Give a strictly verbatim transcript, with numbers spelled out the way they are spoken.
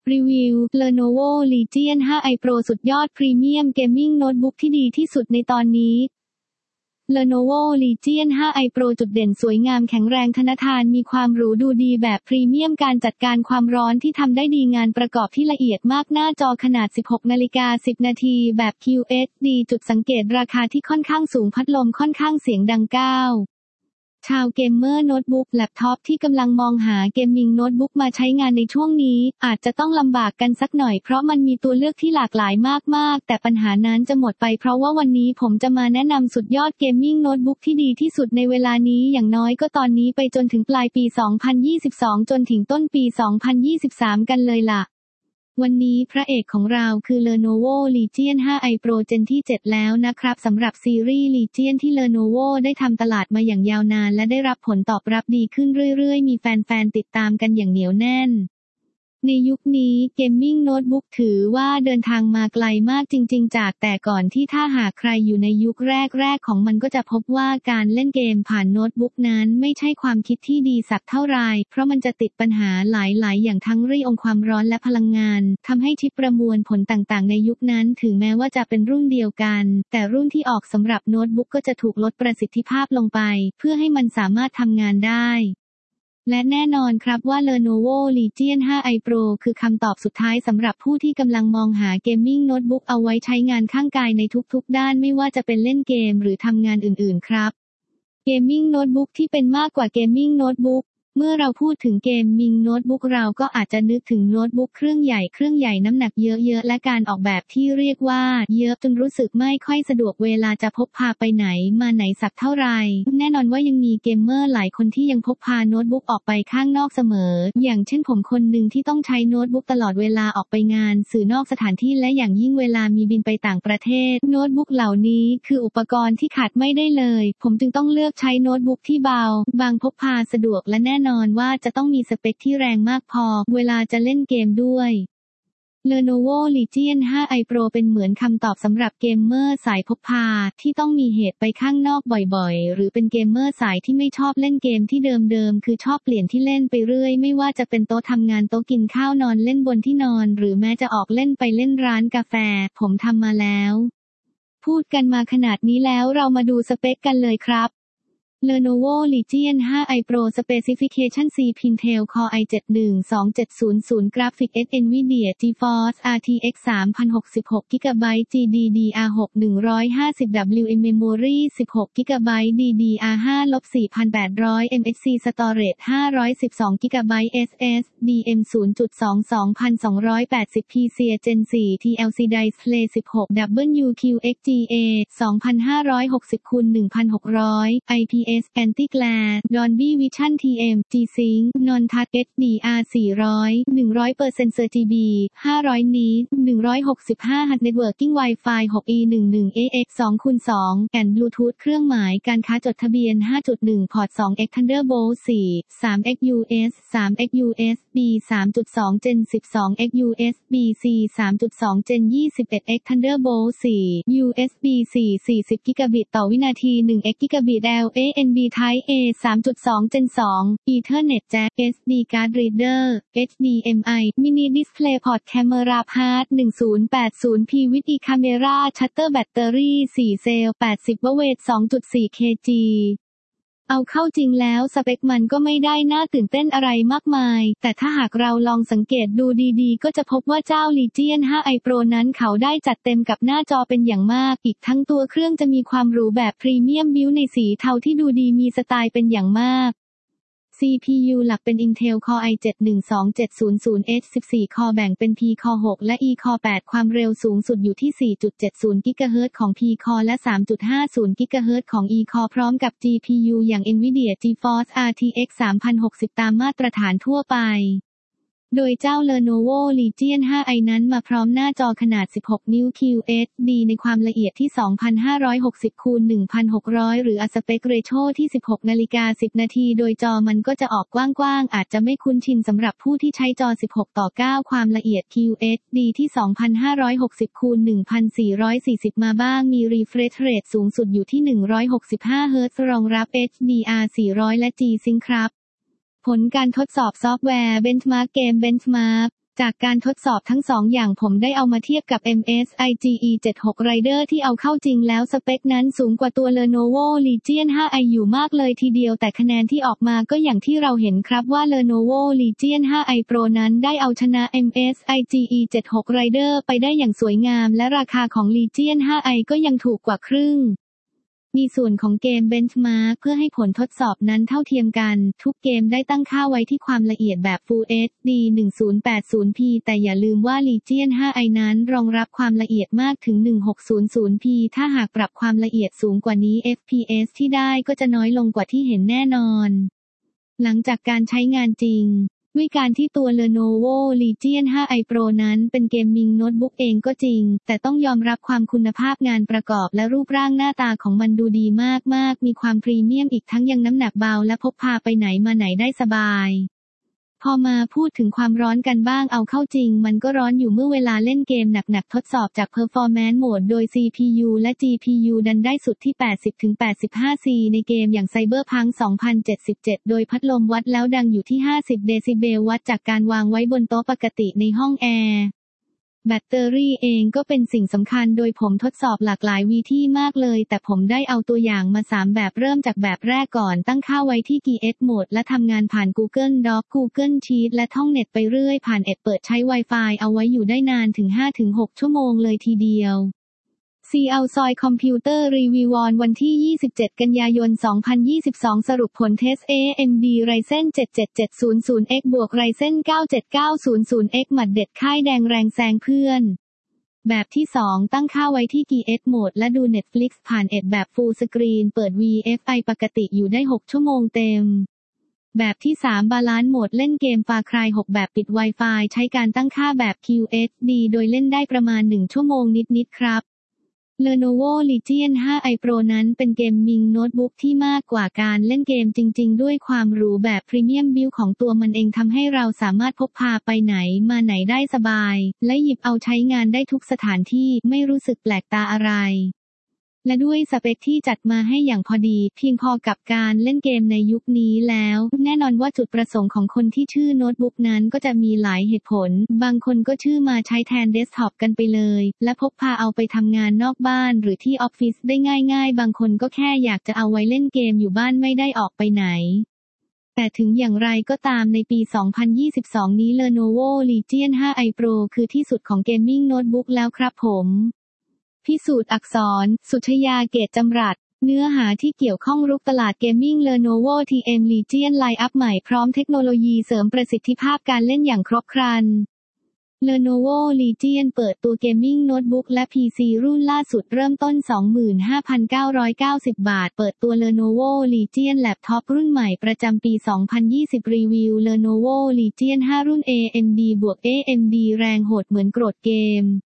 รีวิว Lenovo Legion ไฟว์ ไอ Pro สุดยอดพรีเมียมเกมมิ่งโน้ตบุ๊กที่ดีที่สุดในตอนนี้ Lenovo Legion ไฟว์ ไอ Pro จุดเด่นสวยงามแข็งแรงทนทานมีความหรูดูดีแบบพรีเมียมการจัดการความร้อนที่ทำได้ดีงานประกอบที่ละเอียดมากหน้าจอขนาด สิบหกนาฬิกาสิบนาทีแบบ คิว เอช ดี จุดสังเกตราคาที่ค่อนข้างสูงพัดลมค่อนข้างเสียงดังก้าวชาวเกมเมอร์โน้ตบุ๊กแล็ปท็อปที่กำลังมองหาเกมมิ่งโน้ตบุ๊กมาใช้งานในช่วงนี้อาจจะต้องลำบากกันสักหน่อยเพราะมันมีตัวเลือกที่หลากหลายมากๆแต่ปัญหานั้นจะหมดไปเพราะว่าวันนี้ผมจะมาแนะนำสุดยอดเกมมิ่งโน้ตบุ๊กที่ดีที่สุดในเวลานี้อย่างน้อยก็ตอนนี้ไปจนถึงปลายปี สองพันยี่สิบสอง จนถึงต้นปี สองพันยี่สิบสาม กันเลยล่ะวันนี้พระเอกของเราคือ Lenovo Legion ไฟว์ ไอ Pro Gen ที่ เจ็ด แล้วนะครับสำหรับซีรีส์ Legion ที่ Lenovo ได้ทำตลาดมาอย่างยาวนานและได้รับผลตอบรับดีขึ้นเรื่อยๆมีแฟนๆติดตามกันอย่างเหนียวแน่นในยุคนี้เกมมิ่งโน้ตบุ๊กถือว่าเดินทางมาไกลมากจริงๆจากแต่ก่อนที่ถ้าหากใครอยู่ในยุคแรกๆของมันก็จะพบว่าการเล่นเกมผ่านโน้ตบุ๊กนั้นไม่ใช่ความคิดที่ดีสักเท่าไหร่เพราะมันจะติดปัญหาหลายๆอย่างทั้งเรื่ององค์ความร้อนและพลังงานทำให้ชิปประมวลผลต่างๆในยุคนั้นถึงแม้ว่าจะเป็นรุ่นเดียวกันแต่รุ่นที่ออกสำหรับโน้ตบุ๊กก็จะถูกลดประสิทธิภาพลงไปเพื่อให้มันสามารถทำงานได้และแน่นอนครับว่า Lenovo Legion ไฟว์ ไอ Pro คือคำตอบสุดท้ายสำหรับผู้ที่กำลังมองหาเกมมิ่งโน้ตบุ๊กเอาไว้ใช้งานข้างกายในทุกๆด้านไม่ว่าจะเป็นเล่นเกมหรือทำงานอื่นๆครับเกมมิ่งโน้ตบุ๊กที่เป็นมากกว่าเกมมิ่งโน้ตบุ๊กเมื่อเราพูดถึงเกมมิ่งโน้ตบุ๊กเราก็อาจจะนึกถึงโน้ตบุ๊กเครื่องใหญ่เครื่องใหญ่น้ำหนักเยอะๆและการออกแบบที่เรียกว่าเยอะจนรู้สึกไม่ค่อยสะดวกเวลาจะพกพาไปไหนมาไหนสักเท่าไหร่แน่นอนว่ายังมีเกมเมอร์หลายคนที่ยังพกพาโน้ตบุ๊กออกไปข้างนอกเสมออย่างเช่นผมคนหนึ่งที่ต้องใช้โน้ตบุ๊กตลอดเวลาออกไปงานสื่อนอกสถานที่และอย่างยิ่งเวลามีบินไปต่างประเทศโน้ตบุ๊กเหล่านี้คืออุปกรณ์ที่ขาดไม่ได้เลยผมจึงต้องเลือกใช้โน้ตบุ๊กที่เบาบางพกพาสะดวกและแน่นอนว่าจะต้องมีสเปคที่แรงมากพอเวลาจะเล่นเกมด้วย Lenovo Legion ไฟว์ ไอ Pro เป็นเหมือนคำตอบสำหรับเกมเมอร์สายพกพาที่ต้องมีเหตุไปข้างนอกบ่อยๆหรือเป็นเกมเมอร์สายที่ไม่ชอบเล่นเกมที่เดิมๆคือชอบเปลี่ยนที่เล่นไปเรื่อยไม่ว่าจะเป็นโต๊ะทำงานโต๊ะกินข้าวนอนเล่นบนที่นอนหรือแม้จะออกเล่นไปเล่นร้านกาแฟผมทำมาแล้วพูดกันมาขนาดนี้แล้วเรามาดูสเปคกันเลยครับLenovo Legion ไฟว์ ไอ Pro Specification ซี Intel Core ไอ เซเว่น หนึ่ง สอง เจ็ด ศูนย์ ศูนย์ Graphics เอส Nvidia GeForce อาร์ ที เอ็กซ์ สามพันหกสิบหก จี บี จี ดี ดี อาร์ หก หนึ่งร้อยห้าสิบ ดับเบิลยู เอ็ม Memory สิบหก จี บี ดี ดี อาร์ ห้า สี่พันแปดร้อย เอ็ม เอส ซี Storage ห้าร้อยสิบสอง จี บี เอส เอส ดี เอ็ม ศูนย์จุดสอง สองพันสองร้อยแปดสิบ พี ซี Gen โฟร์ ที แอล ซี Display สิบหก ดับเบิลยู คิว เอ็กซ์ จี เอ สองพันห้าร้อยหกสิบ คูณ หนึ่งพันหกร้อย ไอ พี เอส Anti-Glare Dolby Vision ที เอ็ม G-Sync Non-Touch เอช ดี อาร์ สี่ร้อย หนึ่งร้อยเปอร์เซ็นต์ อาร์ จี บี ห้าร้อย Nits หนึ่งร้อยหกสิบห้า Hz Networking Wi-Fi หก อี สิบเอ็ด เอ เอ็กซ์ สองคูณสอง and Bluetooth เครื่องหมายการค้าจดทะเบียน ห้าจุดหนึ่ง พอร์ต สอง เอ็กซ์ Thunderbolt สี่ สาม เอ็กซ์ ยู เอส สาม เอ็กซ์ ยู เอส บี สามจุดสอง Gen สิบสอง เอ็กซ์ ยู เอส บี ซี สามจุดสอง Gen ยี่สิบเอ็ด เอ็กซ์ Thunderbolt สี่ ยู เอส บี สี่ สี่สิบ กิกะบิตต่อวินาที หนึ่ง เอ็กซ์ Gigabit แอล เอ เอ็น บี Type A สามจุดสอง Gen สอง Ethernet Jack เอส ดี Card Reader เอช ดี เอ็ม ไอ Mini Display Port Camera Part หนึ่งศูนย์แปดศูนย์ P with e Camera Shutter Battery สี่เซลล์ แปดสิบ วัตต์ Weight สองจุดสี่ เค จี เอาเข้าจริงแล้วสเปคมันก็ไม่ได้น่าตื่นเต้นอะไรมากมายแต่ถ้าหากเราลองสังเกตดูดีๆก็จะพบว่าเจ้า Legion ไฟว์ ไอ Pro นั้นเขาได้จัดเต็มกับหน้าจอเป็นอย่างมากอีกทั้งตัวเครื่องจะมีความหรูแบบพรีเมียมบิลด์ในสีเทาที่ดูดีมีสไตล์เป็นอย่างมากซี พี ยู หลักเป็น Intel Core ไอ เซเว่น หนึ่ง สอง เจ็ด ศูนย์ ศูนย์ เอช สิบสี่ Core แบ่งเป็น P Core หก และ E Core แปด ความเร็วสูงสุดอยู่ที่ สี่จุดเจ็ดศูนย์ กิกะเฮิรตซ์ ของ P Core และ สามจุดห้าศูนย์ กิกะเฮิรตซ์ ของ E Core พร้อมกับ จี พี ยู อย่าง Nvidia GeForce อาร์ ที เอ็กซ์ สามพันหกสิบ ตามมาตรฐานทั่วไปโดยเจ้า Lenovo Legion ไฟว์ ไอ นั้นมาพร้อมหน้าจอขนาด สิบหก นิ้ว คิว เอช ดี ในความละเอียดที่ สองพันห้าร้อยหกสิบ คูณ หนึ่งพันหกร้อย หรือ Aspect Ratio ที่ สิบหกนาฬิกาสิบนาทีโดยจอมันก็จะออกกว้างๆอาจจะไม่คุ้นชินสำหรับผู้ที่ใช้จอ สิบหกต่อเก้า ความละเอียด คิว เอช ดี ที่ สองพันห้าร้อยหกสิบ คูณ หนึ่งพันสี่ร้อยสี่สิบ มาบ้างมี Refresh Rate สูงสุดอยู่ที่ หนึ่งร้อยหกสิบห้า เฮิรตซ์ รองรับ เอช ดี อาร์ สี่ร้อย และ G-Sync ครับผลการทดสอบซอฟต์แวร์ Benchmark Game Benchmark จากการทดสอบทั้งสองอย่างผมได้เอามาเทียบกับ เอ็ม เอส ไอ จี อี เจ็ดสิบหก Rider ที่เอาเข้าจริงแล้วสเปคนั้นสูงกว่าตัว Lenovo Legion ไฟว์ ไอ อยู่มากเลยทีเดียวแต่คะแนนที่ออกมาก็อย่างที่เราเห็นครับว่า Lenovo Legion ไฟว์ ไอ Pro นั้นได้เอาชนะ เอ็ม เอส ไอ จี อี เจ็ดสิบหก Rider ไปได้อย่างสวยงามและราคาของ Legion ไฟว์ ไอ ก็ยังถูกกว่าครึ่งมีส่วนของเกม Benchmark เพื่อให้ผลทดสอบนั้นเท่าเทียมกันทุกเกมได้ตั้งค่าไว้ที่ความละเอียดแบบ Full เอช ดี หนึ่งพันแปดสิบพี แต่อย่าลืมว่า Legion ไฟว์ ไอ นั้นรองรับความละเอียดมากถึงหนึ่งพันหกร้อยพี ถ้าหากปรับความละเอียดสูงกว่านี้ เอฟ พี เอส ที่ได้ก็จะน้อยลงกว่าที่เห็นแน่นอนหลังจากการใช้งานจริงด้วยการที่ตัว Lenovo Legion ไฟว์ ไอ Pro นั้นเป็นเกมมิ่งโน้ตบุ๊กเองก็จริงแต่ต้องยอมรับความคุณภาพงานประกอบและรูปร่างหน้าตาของมันดูดีมากๆมีความพรีเมียมอีกทั้งยังน้ำหนักเบาและพกพาไปไหนมาไหนได้สบายพอมาพูดถึงความร้อนกันบ้างเอาเข้าจริงมันก็ร้อนอยู่เมื่อเวลาเล่นเกมหนักๆทดสอบจาก Performance Mode โดย ซี พี ยู และ จี พี ยู ดันได้สุดที่ แปดสิบถึงแปดสิบห้า ซี ในเกมอย่าง Cyberpunk สองพันเจ็ดสิบเจ็ด โดยพัดลมวัดแล้วดังอยู่ที่ ห้าสิบ เดซิเบลวัดจากการวางไว้บนโต๊ะปกติในห้องแอร์แบตเตอรี่เองก็เป็นสิ่งสำคัญโดยผมทดสอบหลากหลายวิธีมากเลยแต่ผมได้เอาตัวอย่างมาสามแบบเริ่มจากแบบแรกก่อนตั้งค่าไว้ที่ จี เอส Mode และทำงานผ่าน Google Docs Google Sheets และท่องเน็ตไปเรื่อยผ่านแอปเปิดใช้ Wi-Fi เอาไว้อยู่ได้นานถึง ห้าถึงหก ชั่วโมงเลยทีเดียวซี แอล ซอยคอมพิวเตอร์รีวิววันที่ยี่สิบเจ็ดกันยายนสองพันยี่สิบสองสรุปผลเทส เอ เอ็ม ดี Ryzen เจ็ด เจ็ด เจ็ด ศูนย์ ศูนย์ เอ็กซ์ บวก Ryzen เก้า เจ็ด เก้า ศูนย์ ศูนย์ เอ็กซ์ หมัดเด็ดค่ายแดงแรงแซงเพื่อนแบบที่สองตั้งค่าไว้ที่ จี เอส Mode และดู Netflix ผ่านแอปแบบ Full Screen เปิด วี เอฟ ไอ ปกติอยู่ได้หกชั่วโมงเต็มแบบที่สาม Balance Mode เล่นเกม Far Cry หกแบบปิด Wi-Fi ใช้การตั้งค่าแบบ คิว เอช ดี โดยเล่นได้ประมาณหนึ่งชั่วโมงนิดๆครับLenovo Legion ไฟว์ ไอ Pro นั้นเป็นเกมมิ่งโน้ตบุ๊กที่มากกว่าการเล่นเกมจริงๆด้วยความหรูแบบพรีเมียมบิลด์ของตัวมันเองทำให้เราสามารถพกพาไปไหนมาไหนได้สบายและหยิบเอาใช้งานได้ทุกสถานที่ไม่รู้สึกแปลกตาอะไรและด้วยสเปคที่จัดมาให้อย่างพอดีเพียงพอกับการเล่นเกมในยุคนี้แล้วแน่นอนว่าจุดประสงค์ของคนที่ชื่อโน้ตบุ๊กนั้นก็จะมีหลายเหตุผลบางคนก็ชื่อมาใช้แทนเดสก์ท็อปกันไปเลยและพกพาเอาไปทำงานนอกบ้านหรือที่ออฟฟิศได้ง่ายๆบางคนก็แค่อยากจะเอาไว้เล่นเกมอยู่บ้านไม่ได้ออกไปไหนแต่ถึงอย่างไรก็ตามในปี สองพันยี่สิบสอง นี้ Lenovo Legion ไฟว์ ไอ Pro คือที่สุดของเกมมิ่งโน้ตบุ๊กแล้วครับผมพิสูจน์อักษรสุชยาเกตจำรัดเนื้อหาที่เกี่ยวข้องรุกตลาดเกมมิ่ง Lenovo ที เอ็ม Legion ไลน์อัพใหม่พร้อมเทคโนโลยีเสริมประสิทธิภาพการเล่นอย่างครบครัน Lenovo Legion เปิดตัวเกมมิ่งโน้ตบุ๊กและ พี ซี รุ่นล่าสุดเริ่มต้น สองหมื่นห้าพันเก้าร้อยเก้าสิบ บาทเปิดตัว Lenovo Legion Laptop รุ่นใหม่ประจำปี สองพันยี่สิบ รีวิว Lenovo Legion ไฟว์ รุ่น เอ เอ็ม ดี บวก เอ เอ็ม ดี แรงโหดเหมือนโกรธเกม